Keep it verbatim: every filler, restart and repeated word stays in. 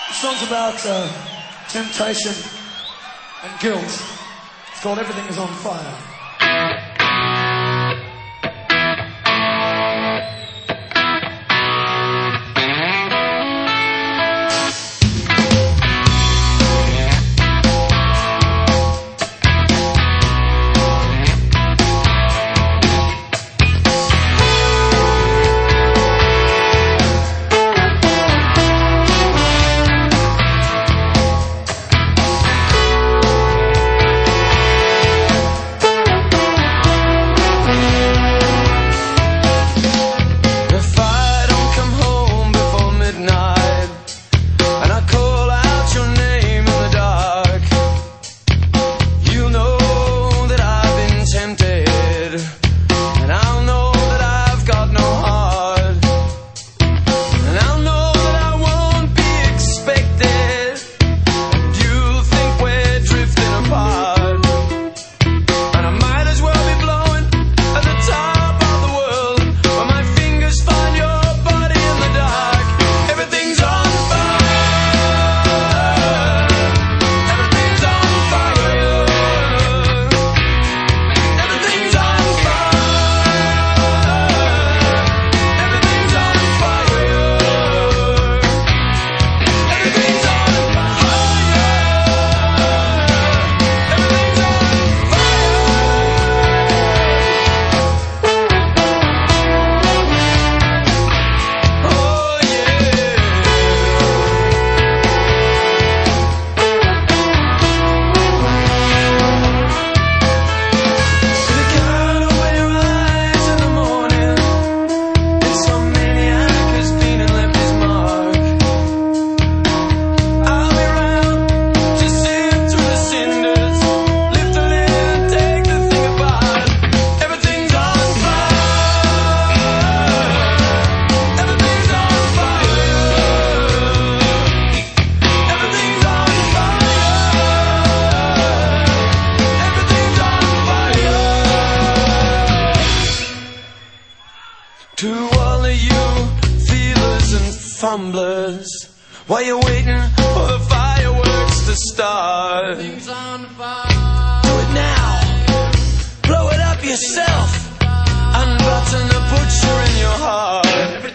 The song's about uh, temptation and guilt. It's called Everything Is on Fire. To all of you feelers and fumblers, while you're waiting for the fireworks to start, Everything's on fire. do it now, blow it up yourself, unbutton the butcher in your heart.